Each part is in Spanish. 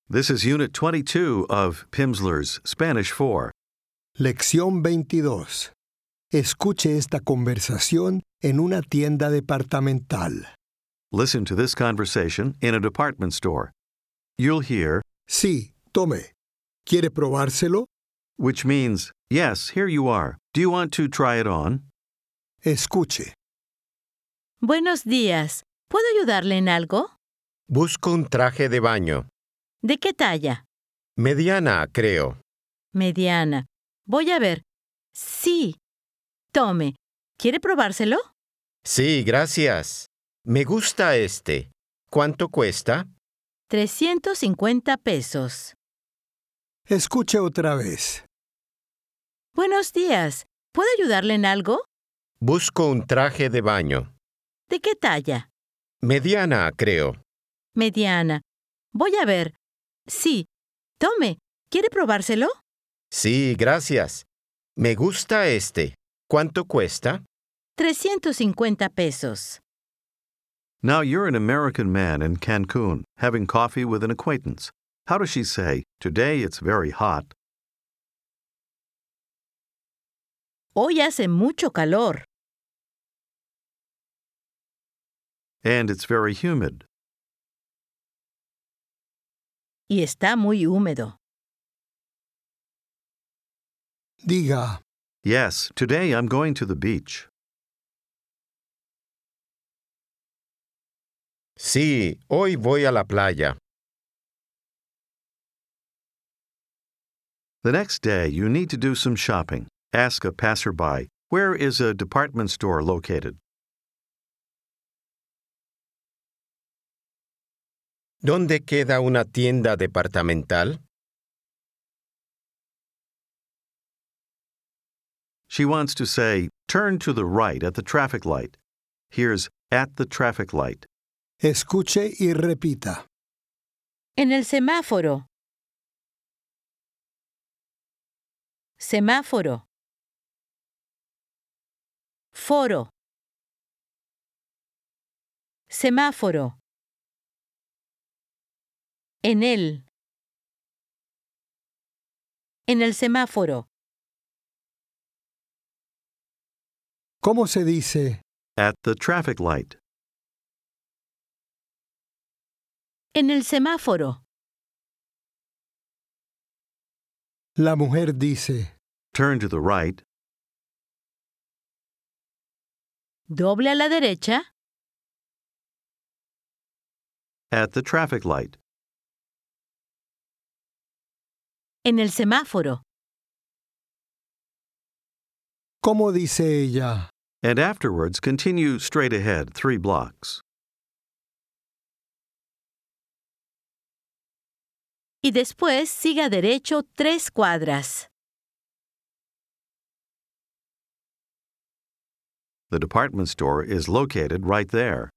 This is Unit 22 of Pimsleur's Spanish 4. Lección 22. Escuche esta conversación en una tienda departamental. Listen to this conversation in a department store. You'll hear, Sí, tome. ¿Quiere probárselo? which means, yes, here you are. Do you want to try it on? Escuche. Buenos días. ¿Puedo ayudarle en algo? Busco un traje de baño. ¿De qué talla? Mediana, creo. Mediana. Voy a ver. Sí. Tome. ¿Quiere probárselo? Sí, gracias. Me gusta este. ¿Cuánto cuesta? 350 pesos. Escuche otra vez. Buenos días. ¿Puedo ayudarle en algo? Busco un traje de baño. ¿De qué talla? Mediana, creo. Mediana. Voy a ver. Sí. Tome. ¿Quiere probárselo? Sí, gracias. Me gusta este. ¿Cuánto cuesta? 350 pesos. Now you're an American man in Cancun having coffee with an acquaintance. How does she say, today it's very hot? Hoy hace mucho calor. And it's very humid. Y está muy húmedo. Diga, Yes, today I'm going to the beach. Sí, hoy voy a la playa. The next day, you need to do some shopping. Ask a passerby, where is a department store located? ¿Dónde queda una tienda departamental? She wants to say, turn to the right at the traffic light. Here's at the traffic light. escuche y repita. En el semáforo. Semáforo. Foro. Semáforo. En él. En el semáforo. ¿Cómo se dice? At the traffic light. En el semáforo. La mujer dice. Turn to the right. Doble a la derecha. At the traffic light. En el semáforo. ¿Cómo dice ella? And afterwards, continue straight ahead 3 blocks. Y después siga derecho 3 cuadras. The department store is located right there.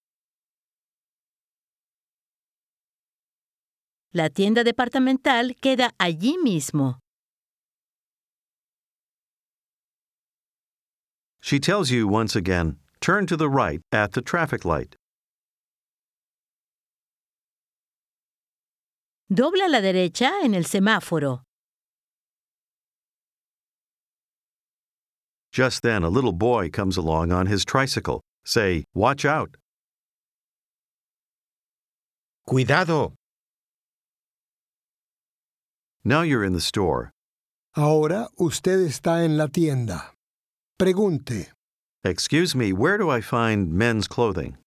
La tienda departamental queda allí mismo. She tells you once again, turn to the right at the traffic light. Doble a la derecha en el semáforo. Just then, a little boy comes along on his tricycle. Say, watch out. ¡Cuidado! Now you're in the store. Ahora usted está en la tienda. Pregunte. Excuse me, where do I find men's clothing?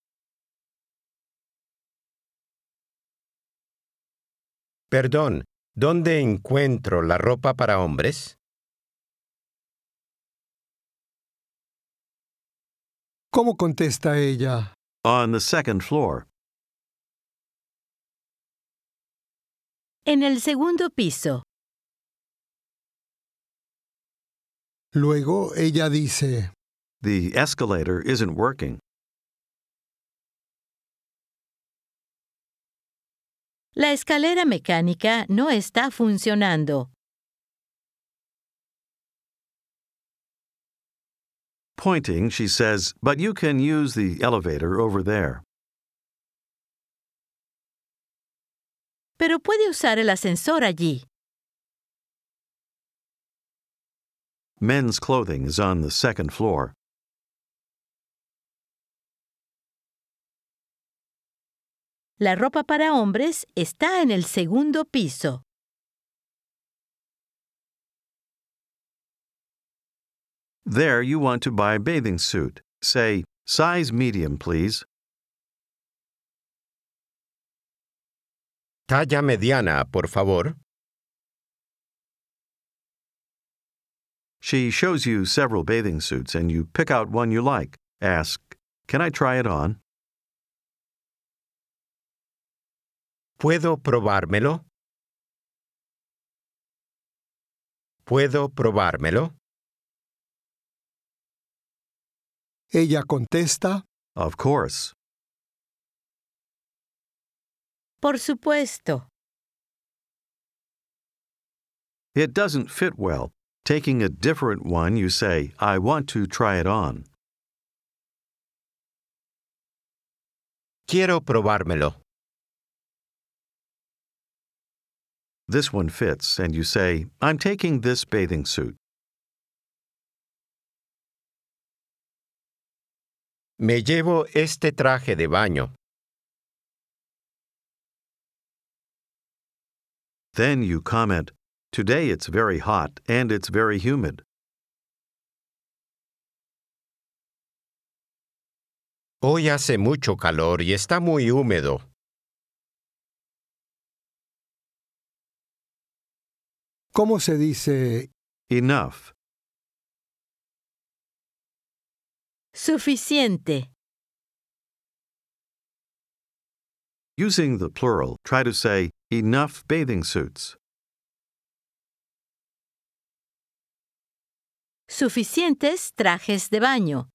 Perdón, ¿dónde encuentro la ropa para hombres? ¿Cómo contesta ella? On the second floor. En el segundo piso. Luego ella dice. The escalator isn't working. La escalera mecánica no está funcionando. Pointing, she says, but you can use the elevator over there. pero puede usar el ascensor allí. Men's clothing is on the second floor. La ropa para hombres está en el segundo piso. There you want to buy a bathing suit. Say, size medium, please. Talla mediana, por favor. She shows you several bathing suits and you pick out one you like. Ask, can I try it on? ¿Puedo probármelo? ¿Puedo probármelo? Ella contesta, Of course. Por supuesto. It doesn't fit well. Taking a different one, you say, I want to try it on. Quiero probármelo. This one fits, and you say, I'm taking this bathing suit. Me llevo este traje de baño. Then you comment, today it's very hot and it's very humid. Hoy hace mucho calor y está muy húmedo. ¿cómo se dice Enough. Suficiente. Using the plural, try to say, enough bathing suits. Suficientes trajes de baño.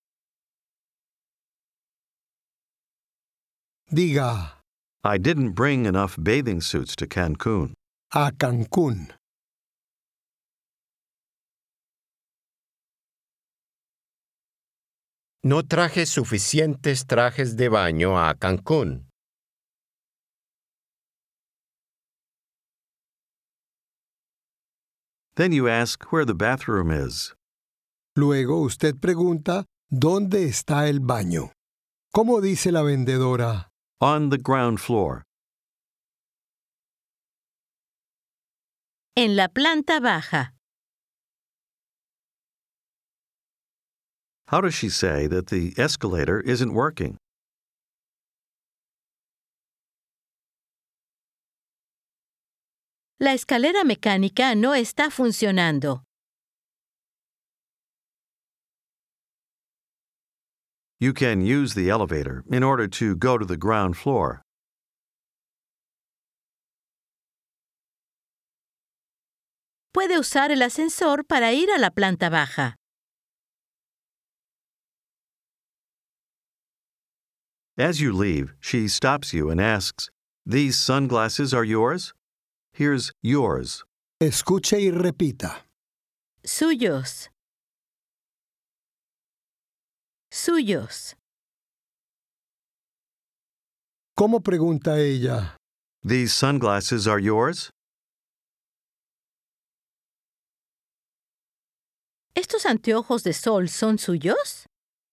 diga I didn't bring enough bathing suits to Cancun. a Cancún? No traje suficientes trajes de baño a Cancún. Then you ask where the bathroom is. Luego usted pregunta ¿dónde está el baño? ¿Cómo dice la vendedora? On the ground floor. En la planta baja. How does she say that the escalator isn't working? La escalera mecánica no está funcionando. You can use the elevator in order to go to the ground floor. Puede usar el ascensor para ir a la planta baja. As you leave, she stops you and asks, These sunglasses are yours? Here's yours. Escuche y repita. Suyos. Suyos. ¿Cómo pregunta ella? These sunglasses are yours? ¿Estos anteojos de sol son suyos?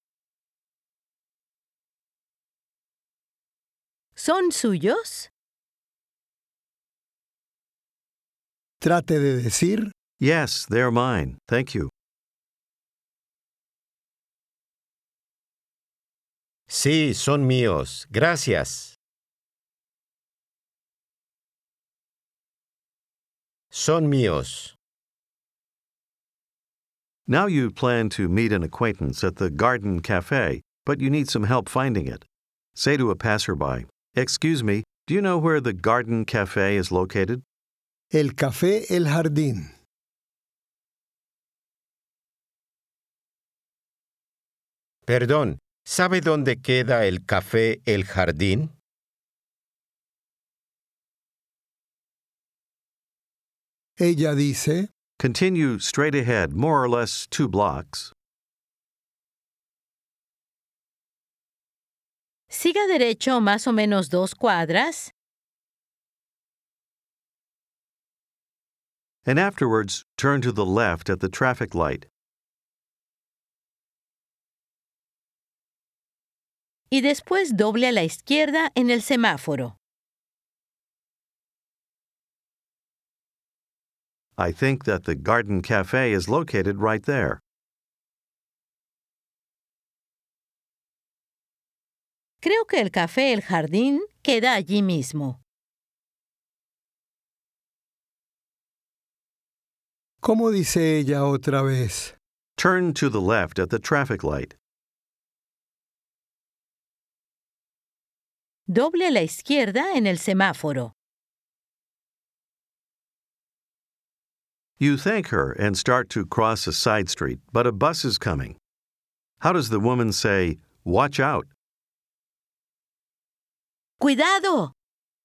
¿Son suyos? Trate de decir Yes, they're mine. Thank you. Sí, son míos. Gracias. Son míos. Now you plan to meet an acquaintance at the Garden Cafe, but you need some help finding it. Say to a passerby, Excuse me, do you know where the Garden Cafe is located? el café El Jardín. Perdón, ¿sabe dónde queda el café El Jardín? Ella dice Continue straight ahead, more or less 2 blocks. Siga derecho más o menos 2 cuadras. and afterwards turn to the left at the traffic light. Y después doble a la izquierda en el semáforo. I think that the Garden Cafe is located right there. Creo que el café El Jardín queda allí mismo. ¿Cómo dice ella otra vez? Turn to the left at the traffic light. Doble a la izquierda en el semáforo. You thank her and start to cross a side street, but a bus is coming. How does the woman say, "Watch out"? ¡Cuidado!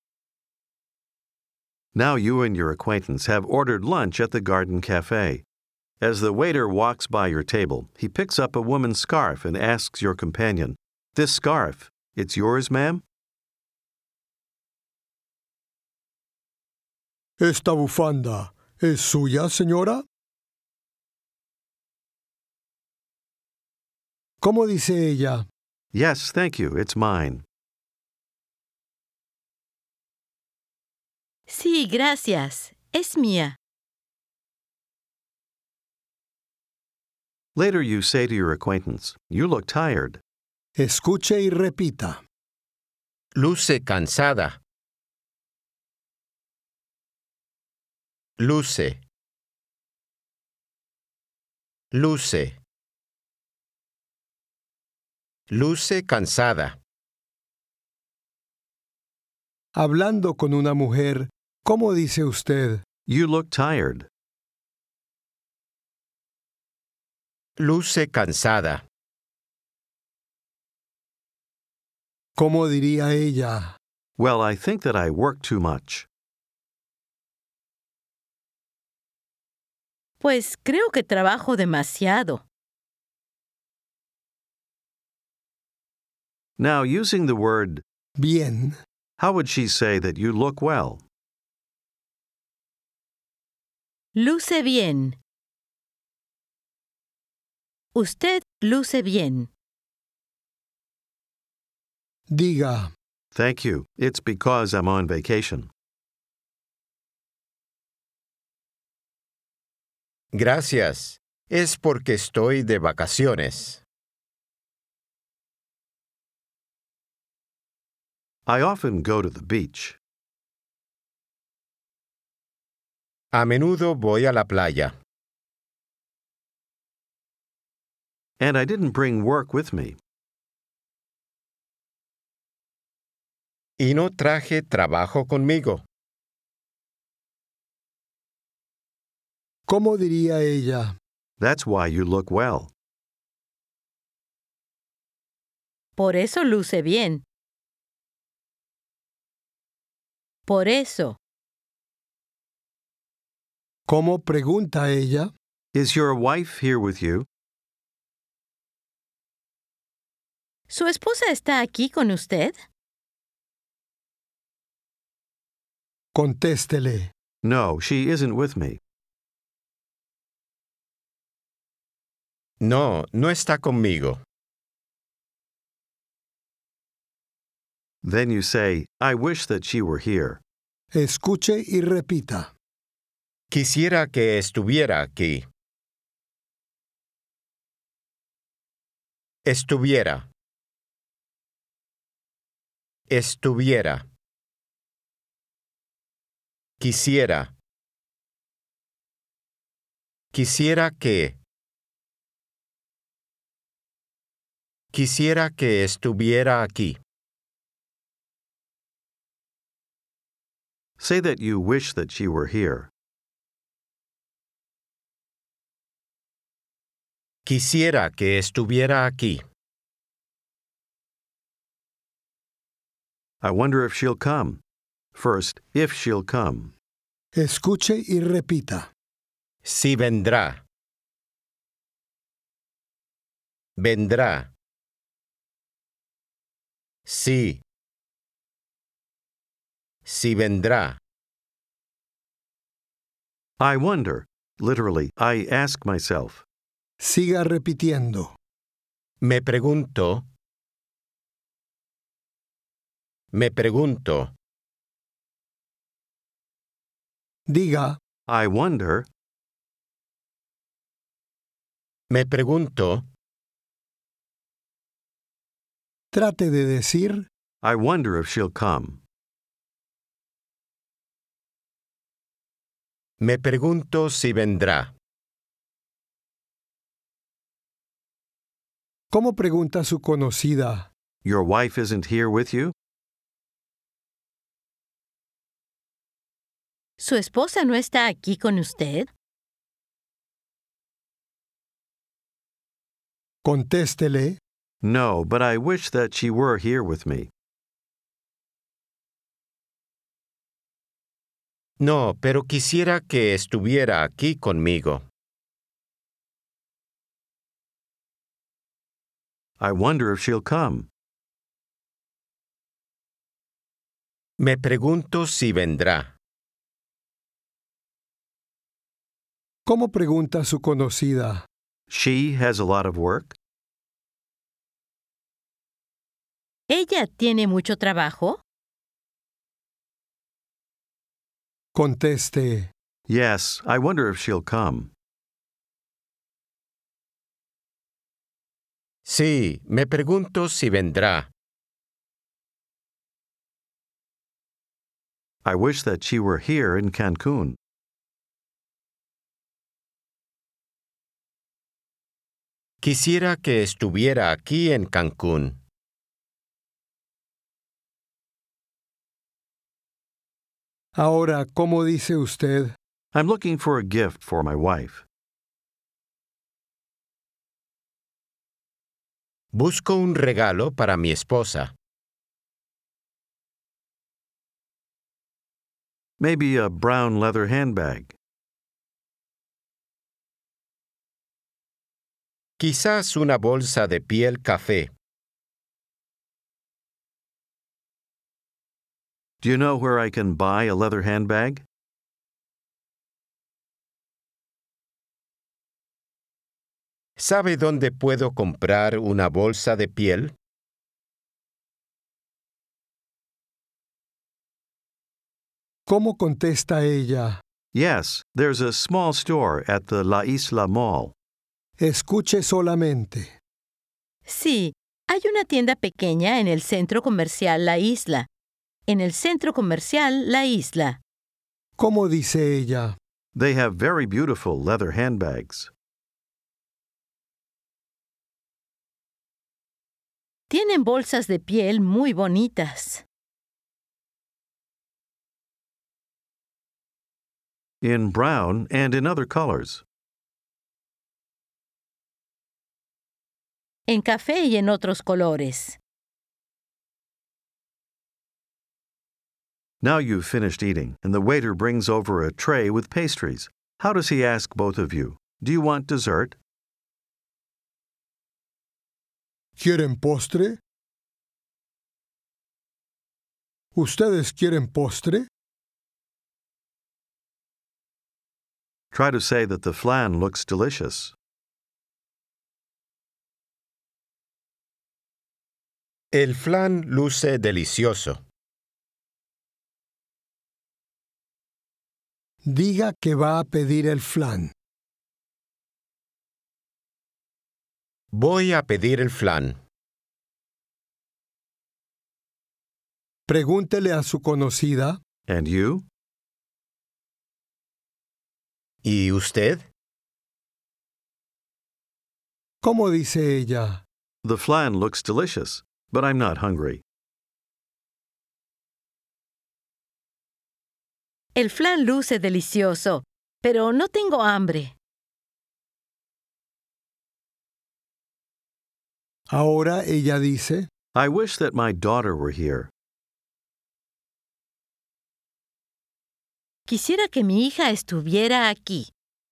Now you and your acquaintance have ordered lunch at the Garden Cafe. As the waiter walks by your table, he picks up a woman's scarf and asks your companion, "This scarf, it's yours, ma'am?" ¿Esta bufanda es suya, señora? ¿Cómo dice ella? Yes, thank you, it's mine. Sí, gracias. Es mía. Later you say to your acquaintance, "You look tired." Escuche y repita. Luce cansada. Luce. Luce. Luce cansada. Hablando con una mujer, ¿cómo dice usted? You look tired. Luce cansada. ¿Cómo diría ella? Well, I think that I work too much. Pues creo que trabajo demasiado. Now, using the word, Bien. how would she say that you look well? Luce bien. Usted luce bien. Diga, Thank you. It's because I'm on vacation. Gracias. Es porque estoy de vacaciones. I often go to the beach. A menudo voy a la playa. And I didn't bring work with me. Y no traje trabajo conmigo. ¿cómo diría ella? That's why you look well. Por eso luce bien. Por eso. ¿Cómo pregunta ella? Is your wife here with you? ¿Su esposa está aquí con usted? Contéstele. No, she isn't with me. No, no está conmigo. Then you say, I wish that she were here. Escuche y repita. Quisiera que estuviera aquí. Estuviera. Estuviera. Quisiera. Quisiera que. Quisiera que estuviera aquí. Say that you wish that she were here. Quisiera que estuviera aquí. I wonder if she'll come. First, if she'll come. Escuche y repita. Sí vendrá. Vendrá. Sí. Sí vendrá. I wonder. Literally, I ask myself. Siga repitiendo. Me pregunto. Me pregunto. Diga, I wonder. Me pregunto. trate de decir, I wonder if she'll come. Me pregunto si vendrá. ¿cómo pregunta su conocida? Your wife isn't here with you? ¿Su esposa no está aquí con usted? Contéstele, No, but I wish that she were here with me. No, pero quisiera que estuviera aquí conmigo. I wonder if she'll come. Me pregunto si vendrá. ¿cómo pregunta su conocida? She has a lot of work? ¿Ella tiene mucho trabajo? Conteste, Yes, I wonder if she'll come. Sí, me pregunto si vendrá. I wish that she were here in Cancun. Quisiera que estuviera aquí en Cancún. ahora, ¿cómo dice usted? I'm looking for a gift for my wife. Busco un regalo para mi esposa. Maybe a brown leather handbag. Quizás una bolsa de piel café. Do you know where I can buy a leather handbag? ¿Sabe dónde puedo comprar una bolsa de piel? ¿Cómo contesta ella? Yes, there's a small store at the La Isla Mall. Escuche solamente. Sí, hay una tienda pequeña en el centro comercial La Isla. En el centro comercial La Isla. ¿Cómo dice ella? They have very beautiful leather handbags. Tienen bolsas de piel muy bonitas. In brown and in other colors. En café y en otros colores. Now you've finished eating, and the waiter brings over a tray with pastries. How does he ask both of you? Do you want dessert? ¿Quieren postre? ¿Ustedes quieren postre? Try to say that the flan looks delicious. El flan luce delicioso. Diga que va a pedir el flan. Voy a pedir el flan. Pregúntele a su conocida, And you? ¿Y usted? ¿cómo dice ella? The flan looks delicious, but I'm not hungry. El flan luce delicioso, pero no tengo hambre. Ahora ella dice, I wish that my daughter were here. Quisiera que mi hija estuviera aquí.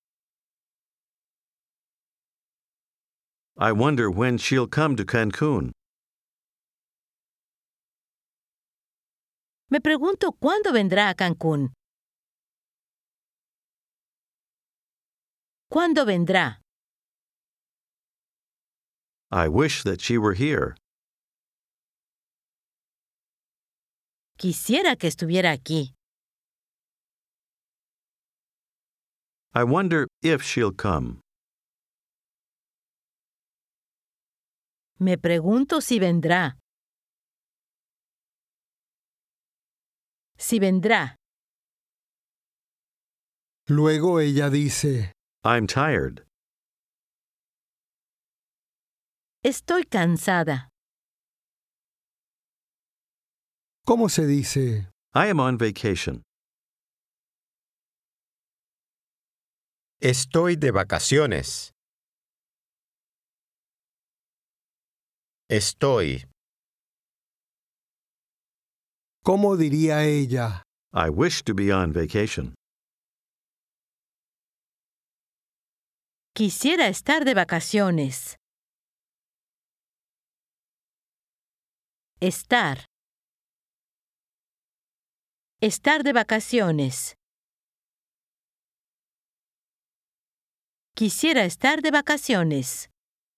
I wonder when she'll come to Cancun. Me pregunto cuándo vendrá a Cancún. ¿Cuándo vendrá? I wish that she were here. Quisiera que estuviera aquí. I wonder if she'll come. Me pregunto si vendrá. Si vendrá. Luego ella dice, I'm tired. Estoy cansada. ¿cómo se dice? I am on vacation. Estoy de vacaciones. Estoy. ¿Cómo diría ella? I wish to be on vacation. Quisiera estar de vacaciones. Estar. Estar de vacaciones. Quisiera estar de vacaciones.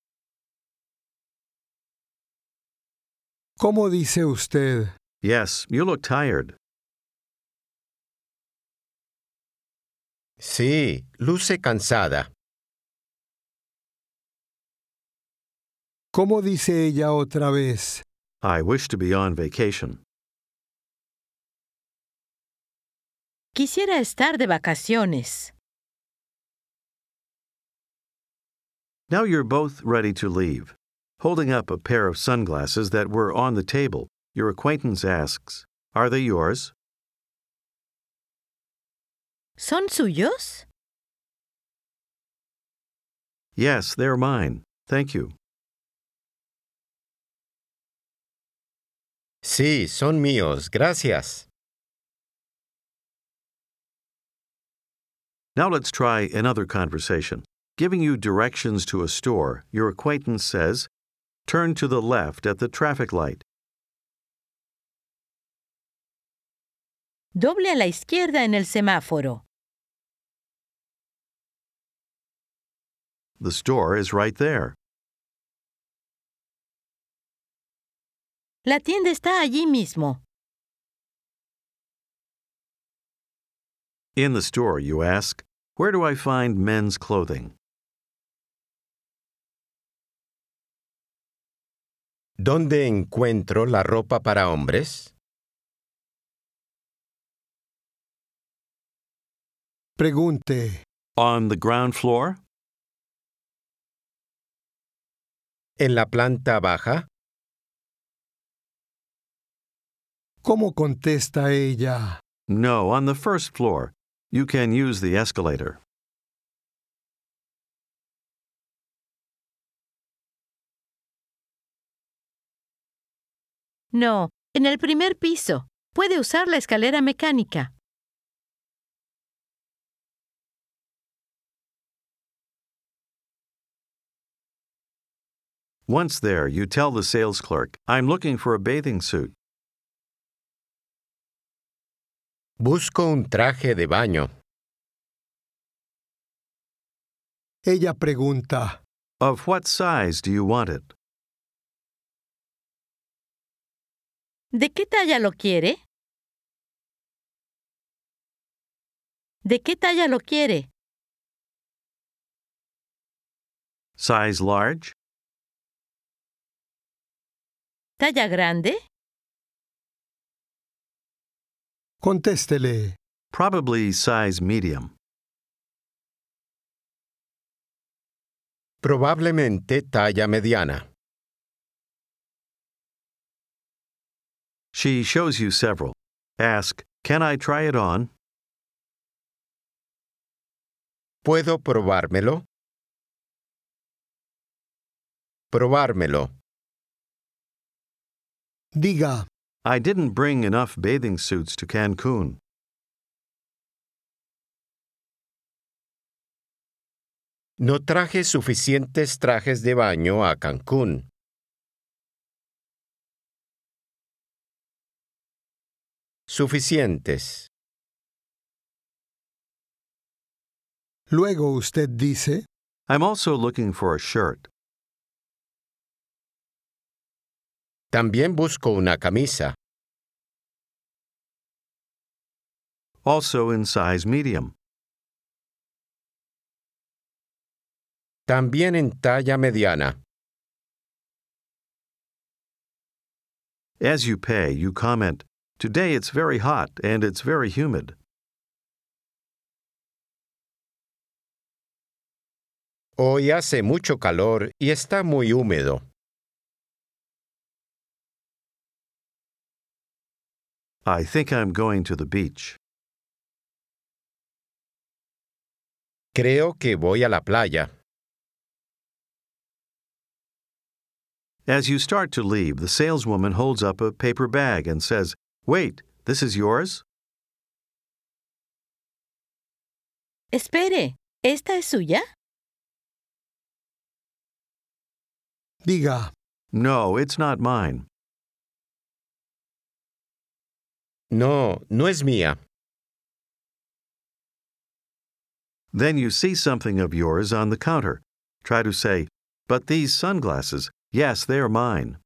¿Cómo dice usted? Yes, you look tired. Sí, luce cansada. ¿Cómo dice ella otra vez? I wish to be on vacation. Quisiera estar de vacaciones. Now you're both ready to leave. Holding up a pair of sunglasses that were on the table, your acquaintance asks, Are they yours? ¿Son suyos? Yes, they're mine. Thank you. Sí, son míos, gracias. Now let's try another conversation. Giving you directions to a store, your acquaintance says, Turn to the left at the traffic light. Doble a la izquierda en el semáforo. The store is right there. La tienda está allí mismo. In the store, you ask, Where do I find men's clothing? ¿Dónde encuentro la ropa para hombres? Pregunte, On the ground floor? ¿En la planta baja? ¿cómo contesta ella? No, on the first floor. You can use the escalator. No, en el primer piso. Puede usar la escalera mecánica. Once there, you tell the sales clerk, I'm looking for a bathing suit. Busco un traje de baño. Ella pregunta, Of what size do you want it? ¿De qué talla lo quiere? ¿De qué talla lo quiere? Size large? ¿Talla grande? contéstele. Probably size medium. Probablemente talla mediana. She shows you several. Ask, Can I try it on? ¿Puedo probármelo? Probármelo. Diga, I didn't bring enough bathing suits to Cancun. No traje suficientes trajes de baño a Cancún. Suficientes. Luego usted dice, I'm also looking for a shirt. También busco una camisa. Also in size medium. También en talla mediana. As you pay, you comment, Today it's very hot and it's very humid. Hoy hace mucho calor y está muy húmedo. I think I'm going to the beach. Creo que voy a la playa. As you start to leave, the saleswoman holds up a paper bag and says, Wait, this is yours? Espere, ¿esta es suya? diga, No, it's not mine. No, no es mía. Then you see something of yours on the counter. Try to say, But these sunglasses, yes, they're mine.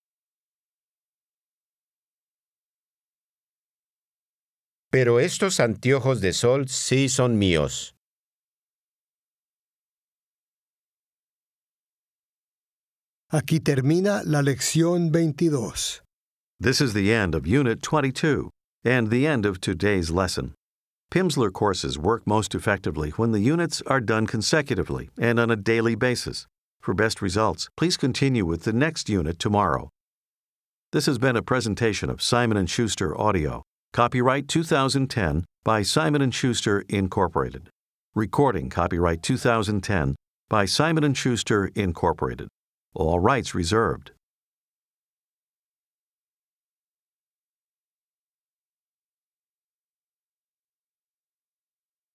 Pero estos anteojos de sol sí son míos. aquí termina la lección 22. This is the end of Unit 22 and the end of today's lesson. Pimsleur courses work most effectively when the units are done consecutively and on a daily basis. For best results, please continue with the next unit tomorrow. This has been a presentation of Simon & Schuster Audio. Copyright 2010 by Simon & Schuster, Incorporated. Recording copyright 2010 by Simon & Schuster, Incorporated. All rights reserved.